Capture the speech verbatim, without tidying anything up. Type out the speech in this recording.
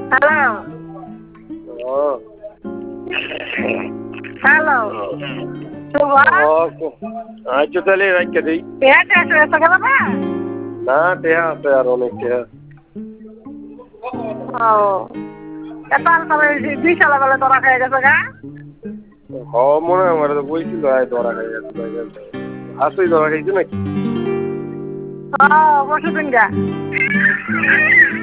hello hello আচ্ছা তাহলে রাখতে দিই না টেহা আছে আর অনেক টেহা দুই সালে বলে তোরা খেয়ে গেছে গা হ মনে হয় আমার তো বইছিল ধরা খাই গেছে আসই ধরা খাইছে নাকি হ পরশু দিন গা